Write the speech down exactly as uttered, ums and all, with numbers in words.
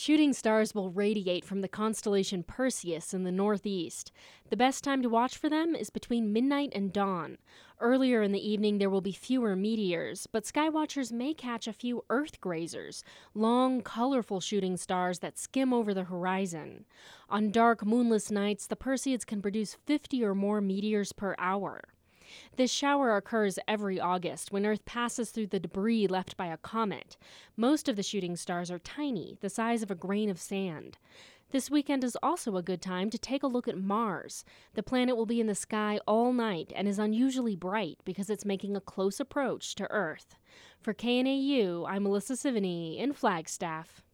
Shooting stars will radiate from the constellation Perseus in the northeast. The best time to watch for them is between midnight and dawn. Earlier in the evening, there will be fewer meteors, but skywatchers may catch a few Earth grazers, long, colorful shooting stars that skim over the horizon. On dark, moonless nights, the Perseids can produce fifty or more meteors per hour. This shower occurs every August when Earth passes through the debris left by a comet. Most of the shooting stars are tiny, the size of a grain of sand. This weekend is also a good time to take a look at Mars. The planet will be in the sky all night and is unusually bright because it's making a close approach to Earth. For K N A U, I'm Melissa Sivany in Flagstaff.